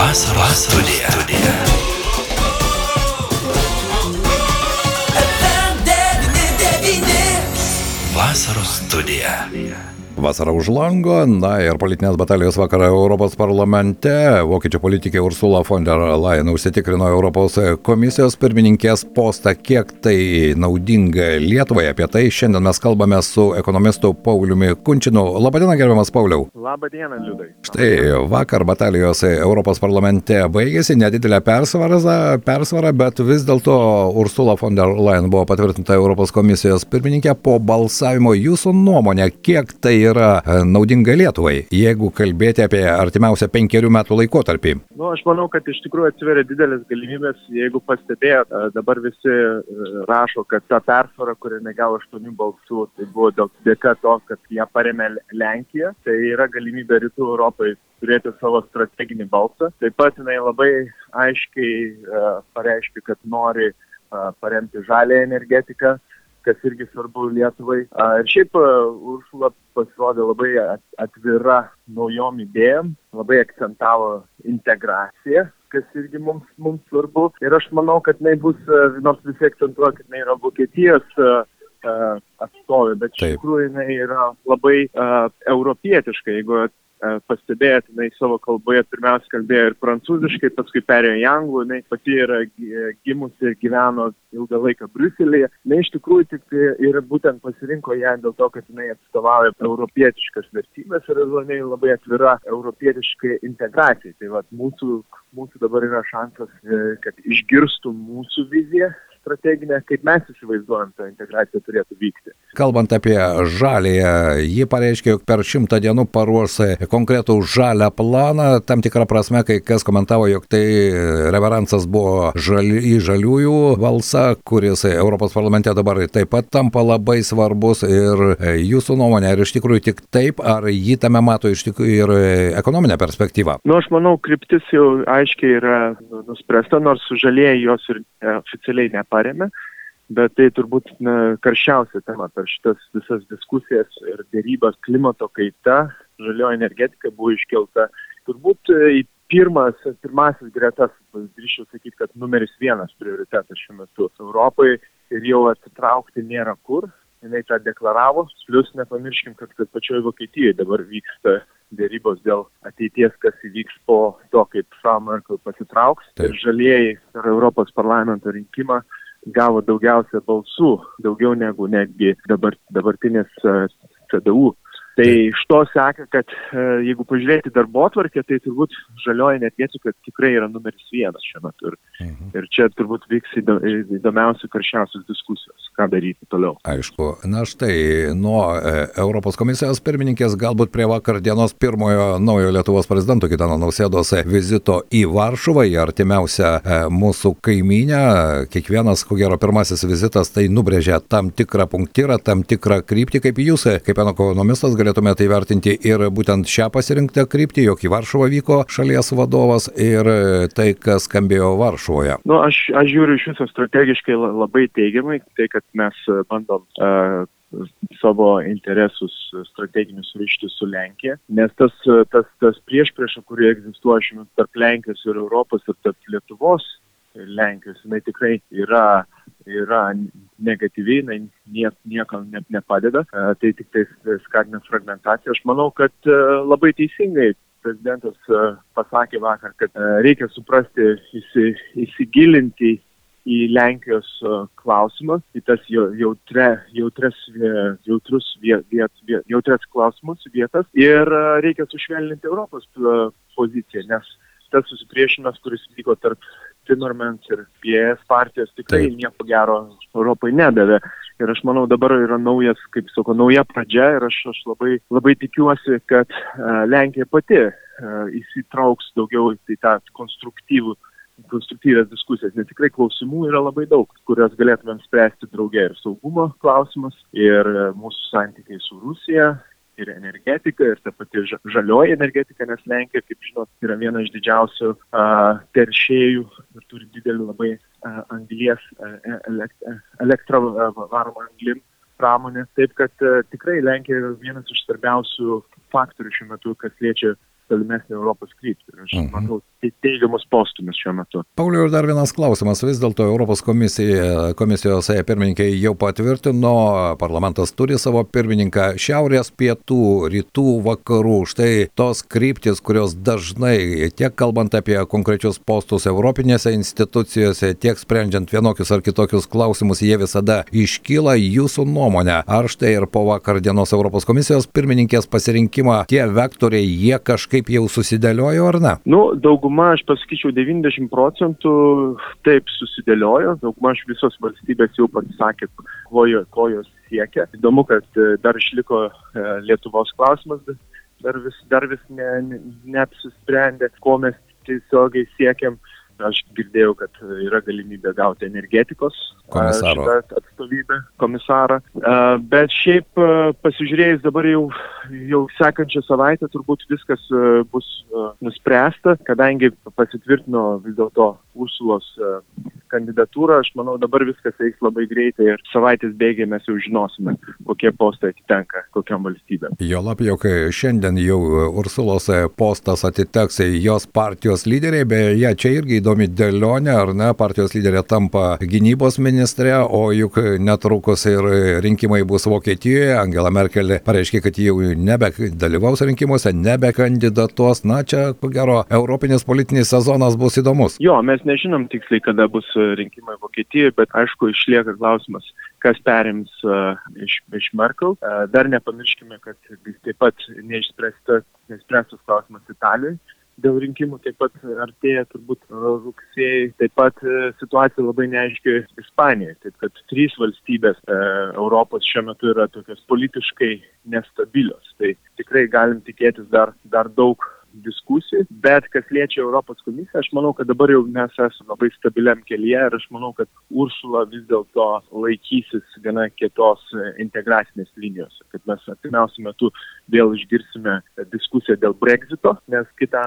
Vasaros studija. Vasaros studija. Vasara už lango, ir politinės batalijos vakarą Europos parlamente. Vokiečių politikė Ursula von der Leyen užsitikrino Europos komisijos pirmininkės postą. Kiek tai naudinga Lietuvai? Apie tai šiandien mes kalbame su ekonomistu Pauliumi Kunčinu. Labadiena, gerbiamas Pauliau. Labadiena, Liudai. Štai vakar batalijos Europos parlamente baigėsi, nedidelė persvara, bet vis dėlto Ursula von der Leyen buvo patvirtinta Europos komisijos pirmininkė po balsavimo. Jūsų nuomonė, kiek tai yra naudinga Lietuvai, jeigu kalbėti apie artimiausią 5 metų laikotarpį? Aš manau, kad iš tikrųjų atsiveria didelės galimybės. Jeigu pastebėjot, dabar visi rašo, kad ta persvara, kuri negavo 8 balsų, tai buvo dėka to, kad ją parėmė Lenkija. Tai yra galimybė Rytų Europai turėti savo strateginį balsą. Taip pat jinai labai aiškiai pareiškia, kad nori paremti žalią energetiką, kas irgi svarbu Lietuvai. Ir šiaip Ursula pasirodė labai atvira naujom idėjom, labai akcentavo integraciją, kas irgi mums svarbu. Ir aš manau, kad jinai bus, nors visi akcentuoja, kad jinai yra Vokietijos atstovė, bet iš tikrųjų jinai yra labai europietiška. Jeigu pastebėjot, jinai savo kalboje pirmiausia kalbėjo ir prancūziškai, paskui perėjo į anglų, jinai pati yra gimusi ir gyveno ilgą laiką Briuselyje. Jinai iš tikrųjų tik ir būtent pasirinko ją dėl to, kad jinai atstovauja europietiškas vertybės ir jinai labai atvira europietiškai integracijai. Tai vat mūsų dabar yra šansas, kad išgirstų mūsų viziją strateginę, kaip mes įsivaizduojam, ta integracija turėtų vykti. Kalbant apie žalėją, ji pareiškė, jog per 100 dienų paruoš konkretų žalią planą. Tam tikrą prasme, kai kas komentavo, jog tai reveransas buvo į žaliųjų balsą, kuris Europos parlamente dabar taip pat tampa labai svarbus. Ir jūsų nuomonė, ar iš tikrųjų tik taip, ar jį tame mato iš tikrųjų ir ekonominę perspektyvą? Aš manau, kryptis jau aiškiai yra nuspręsta, nors žalieji jos ir oficialiai neparėmė, bet tai turbūt karščiausia tema per šitas visas diskusijas ir dėrybas. Klimato kaita, žalioji energetika buvo iškelta turbūt į pirmasis gretas, drįsčiau sakyti, kad numeris 1 prioritetas šiuo metu Europai ir jau atsitraukti nėra kur. Jinai tą deklaravo, plius nepamirškim, kad pačioje Vokietijoje dabar vyksta dėrybos dėl ateities, kas įvyks po to, kaip Frau Merkel pasitrauks. Ir žalieji per Europos parlamento rinkimą gavo daugiausia balsų, daugiau negu netgi dabartinės CDU. Tai iš to seka, kad jeigu pažiūrėti darbotvarkę, tai turbūt žalioji energetika tikrai yra numeris 1 šiuo metu. Ir čia turbūt vyks įdomiausios, karščiausios diskusijos, ką daryti toliau. Aišku. Štai nuo Europos komisijos pirmininkės galbūt prie vakar dienos pirmojo naujo Lietuvos prezidento Gitano Nausėdos vizito į Varšuvą, į artimiausią mūsų kaimynę. Kiekvienas, ko gero, pirmasis vizitas tai nubrėžia tam tikrą punktyrą, tam tikrą kryptį. Kaip jūs, kaip ekonomistas, galėtumėte įvertinti ir būtent šią pasirinktą kryptį, jog į Varšuvą vyko šalies vadovas ir tai, kas skambėjo Varšuvoje? Aš žiūriu iš viso strategiškai labai teigiamai, tai kad mes bandom savo interesus strateginius ryšti su Lenkija, nes tas priešprieša, kuri egzistuoja šiuo metu tarp Lenkijos ir Europos ir tarp Lietuvos ir Lenkijos, jinai tikrai yra negatyviai, jinai niekam nepadeda, tai tik tai skatina fragmentaciją. Aš manau, kad labai teisingai prezidentas pasakė vakar, kad reikia suprasti, įsigilinti į Lenkijos klausimą, į tas jautrias klausimus vietas ir reikia sušvelninti Europos poziciją, nes tas susipriešinimas, kuris vyko tarp Timmermans ir PS partijos, tikrai nieko gero Europai nedavė. Ir aš manau, dabar yra nauja pradžia ir aš labai tikiuosi, kad Lenkija pati įsitrauks daugiau į tą konstruktyvias diskusijas, nes tikrai klausimų yra labai daug, kurias galėtumėm spręsti drauge, ir saugumo klausimas, ir mūsų santykiai su Rusija, ir energetika, ir ta pati žalioji energetika, nes Lenkija, kaip žinot, yra viena iš didžiausių teršėjų ir turi didelį labai anglies, elektrą varomą anglim pramonę. Taip, kad tikrai Lenkija yra vienas iš svarbiausių faktorių šiuo metu, kas liečia tolimesnį Europos kryptį. Aš matau teigiamus postūmius šiuo metu. Pauliau, ir dar vienas klausimas. Vis dėlto Europos komisijos pirmininkė jau patvirtino, parlamentas turi savo pirmininką, šiaurės, pietų, rytų, vakarų. Štai tos kryptis, kurios dažnai, tiek kalbant apie konkrečius postus europinėse institucijose, tiek sprendžiant vienokius ar kitokius klausimus, jie visada iškyla. Jūsų nuomonė, ar štai ir po vakar dienos Europos komisijos pirmininkės pasirinkimą tie vektoriai, jie kažkaip jau susidėliojo ar ne? Dauguma, aš pasakyčiau, 90% taip susidėliojo. Dauguma visos valstybės jau pasisakė, ko jos siekia. Įdomu, kad dar išliko Lietuvos klausimas, dar vis neapsisprendė, ko mes tiesiogiai siekiam. Aš girdėjau, kad yra galimybė gauti energetikos komisarą. Bet šiaip pasižiūrėjus dabar jau sekančią savaitę turbūt viskas bus nuspręsta, kadangi pasitvirtino vis dėlto Ursulos kandidatūrą. Aš manau, dabar viskas eis labai greitai ir savaitės bėgiai mes jau žinosime, kokie postai atitenka kokiam valstybėm. Juolab, jog šiandien jau Ursulos postas atiteks jos partijos lyderiai, beje, čia irgi įdomi dėlionė, ar ne, partijos lyderė tampa gynybos ministrė, o juk netrukus ir rinkimai bus Vokietijoje. Angela Merkel pareiškė, kad jau nebedalyvaus rinkimuose, nebekandidatuos. Na, čia, ko gero, europinis politinis sezonas bus įdomus. Jo, mes nežinom tiksliai, kada bus rinkimai Vokietijoje, bet aišku, išlieka klausimas, kas perims iš Merkel. Dar nepamirškime, kad taip pat neišspręstas klausimas Italijoje. Dėl rinkimų taip pat artėja turbūt rugsėjai, taip pat situacija labai neaiški Ispanijoje. Taip kad 3 valstybės Europos šiuo metu yra tokios politiškai nestabilios. Tai tikrai galim tikėtis dar daug diskusijų, bet kas liečia Europos komisiją, aš manau, kad dabar jau mes esame labai stabiliam kelyje ir aš manau, kad Ursula vis dėlto laikysis gana kietos integracinės linijos, kad mes artimiausiu metu vėl išgirsime diskusiją dėl Brexito, nes kitą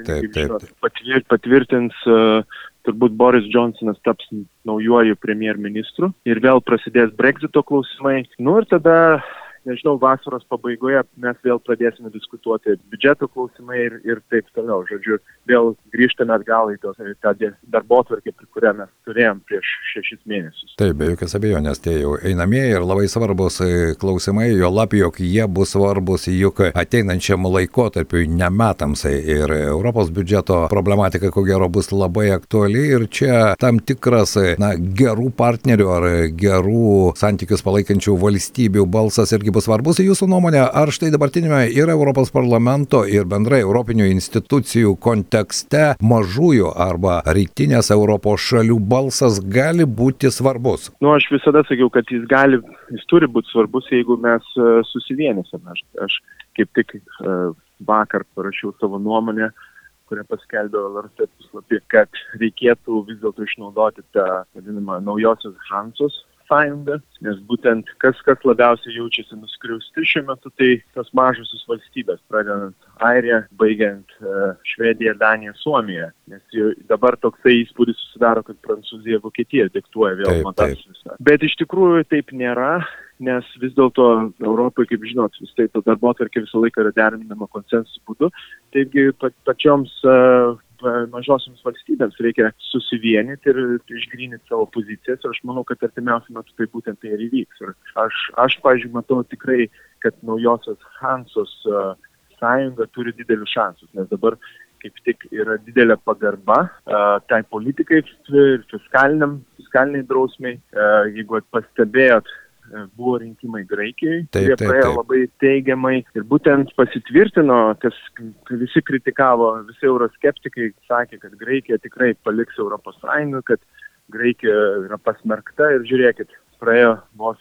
antradienį patvirtins turbūt Boris Johnsonas taps naujuoju premjerministru ir vėl prasidės Brexito klausimai. Ir tada nežinau, vasaros pabaigoje mes vėl pradėsime diskutuoti biudžeto klausimai ir taip toliau. Žodžiu, vėl grįžtame atgal į tą darbotvarkę, kurią mes turėjom prieš 6 mėnesius. Taip, be jokios abejonės, tie jau einamieji ir labai svarbus klausimai, juolab, jog jie bus svarbus juk ateinančiam laikotarpiui, ne metams. Ir Europos biudžeto problematika, ko gero, bus labai aktuali ir čia tam tikras gerų partnerių ar gerų santykius palaikančių valstybių balsas irgi bus svarbus. Jūsų nuomonė, ar štai dabartinėme ir Europos parlamento ir bendrai europinių institucijų kontekste mažųjų arba rytinės Europos šalių balsas gali būti svarbus? Aš visada sakiau, kad jis turi būti svarbus, jeigu mes susivienysime. Aš kaip tik vakar parašiau savo nuomonę, kurią paskelbė LRT puslapį, kad reikėtų vis dėlto išnaudoti tą vadinamą naujosios Hansos sąjungą, nes būtent kas labiausiai jaučiasi nuskriausti šiuo metu, tai tos mažosios valstybės, pradedant Airiją, baigiant Švediją, Daniją, Suomiją, nes dabar toksai įspūdis susidaro, kad Prancūzija, Vokietija diktuoja vėl madas visą. Bet iš tikrųjų taip nėra, nes vis dėlto Europai, kaip žinot, vis tai darbotvarkė visą laiką yra derinama konsensusų būdu, taigi pačioms mažosioms valstybėms reikia susivienyti ir išgryninti savo pozicijas ir aš manau, kad artimiausiu metu tai būtent tai ir įvyks. Ir aš pavyzdžiui, matau tikrai, kad naujosios Hansos sąjunga turi didelius šansus, nes dabar kaip tik yra didelė pagarba tai politikai ir fiskaliniai drausmiai. Jeigu pastebėjot, buvo rinkimai Graikijai, kurie praėjo labai teigiamai ir būtent pasitvirtino, kas visi kritikavo, visi euroskeptikai sakė, kad Graikija tikrai paliks Europos Sąjungą, kad Graikija yra pasmerkta ir žiūrėkit, praėjo vos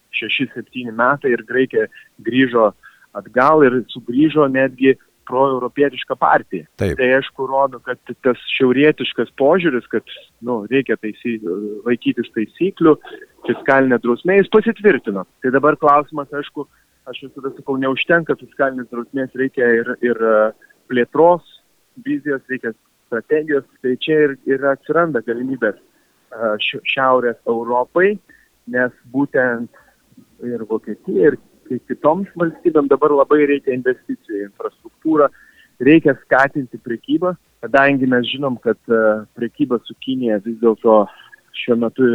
6-7 metai ir Graikija grįžo atgal ir sugrįžo netgi proeuropietišką partiją. Taip. Tai aišku rodo, kad tas šiaurietiškas požiūris, kad reikia laikytis taisyklių, fiskalinė drausmė, jis pasitvirtino. Tai dabar klausimas, aišku, aš visada sakau, neužtenka fiskalinės drausmės, reikia ir plėtros vizijos, reikia strategijos. Tai čia ir atsiranda galimybės Šiaurės Europai, nes būtent ir Vokietija, ir kitoms valstybėm dabar labai reikia investicijų į infrastruktūrą, reikia skatinti prekybą, kadangi mes žinom, kad prekyba su Kinija vis dėlto šiuo metu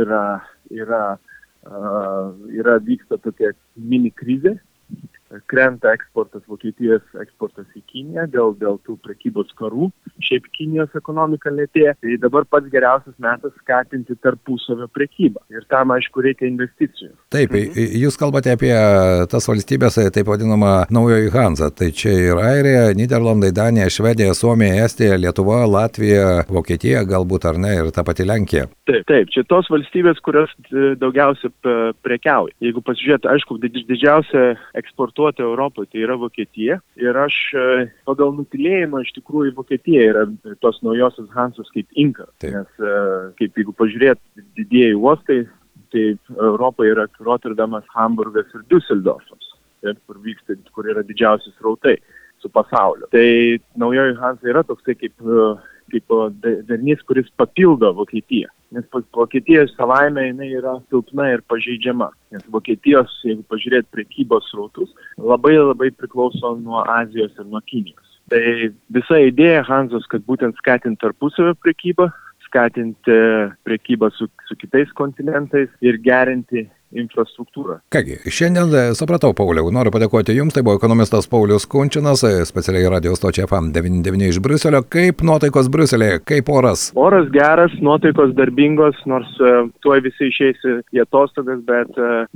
vyksta tokia mini krizė. Krenta eksportas, Vokietijos eksportas į Kiniją dėl tų prekybos karų. Šiaip Kinijos ekonomika lėtėja. Tai dabar pats geriausias metas skatinti tarpusavio prekybą. Ir tam, aišku, reikia investicijų. Taip, jūs kalbate apie tas valstybės, taip vadinama naujoji Hansa. Tai čia ir Airija, Nyderlandai, Danija, Švedija, Suomija, Estija, Lietuva, Latvija, Vokietija galbūt ar ne ir ta pati Lenkija. Taip, čia tos valstybės, kurios daugiausia prekiauja. Jeigu pasižiūrėt, aišku, didžiausia eksportuotoja Europoje tai yra Vokietija. Ir aš pagal nutylėjimą iš tikrųjų Vokietija yra tos naujosios Hansos kaip inkaras. Nes kaip jeigu pažiūrėt didieji uostai, tai Europoje yra Rotterdamas, Hamburgas ir Düsseldorfas, kur yra didžiausi srautai su pasauliu. Tai naujoji Hansa yra toksai kaip darinys, kuris papildo Vokietiją. Nes Vokietija savaime jinai yra silpna ir pažeidžiama. Nes Vokietijos, jeigu pažiūrėt prekybos srautus, labai priklauso nuo Azijos ir nuo Kinijos. Tai visa idėja Hansos, kad būtent skatinti tarpusavio prekybą, skatinti prekybą su kitais kontinentais ir gerinti infrastruktūrą. Kągi, šiandien supratau, Pauliau, noriu padėkoti Jums, tai buvo ekonomistas Paulius Kunčinas, specialiai radio stočiai FM 99 iš Briuselio. Kaip nuotaikos Briuselėje, kaip oras? Oras geras, nuotaikos darbingos, nors tuoj visi išeis į atostogas, bet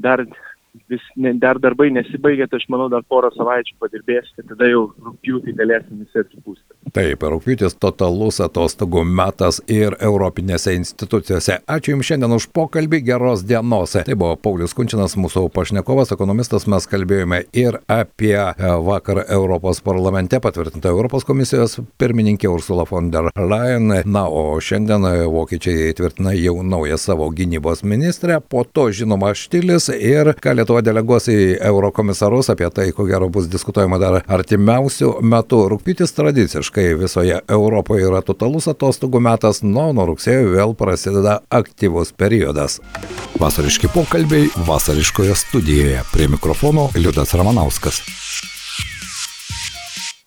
dar darbai nesibaigė, tai aš manau dar porą savaičių padirbės, tai tada jau rugpjūtį galėsim visi atsipūsti. Taip, rugpjūtis totalus atostogų metas ir europinėse institucijose. Ačiū Jums šiandien už pokalbį, geros dienos. Tai buvo Paulius Kunčinas, mūsų pašnekovas, ekonomistas. Mes kalbėjome ir apie vakar Europos parlamente patvirtintą Europos komisijos pirmininkė Ursula von der Leyen. Na, o šiandien vokiečiai tvirtina jau naują savo gynybos ministrę, po to žinoma Štilis ir ką Lietuva deleguos į eurokomisarus, apie tai, ko gero, bus diskutuojama dar artimiausių metų. Rugpjūtis tradiciškai visoje Europoje yra totalus atostogų metas, nuo rugsėjo vėl prasideda aktyvus periodas. Vasariški pokalbiai vasariškoje studijoje. Prie mikrofono Liudas Ramanauskas.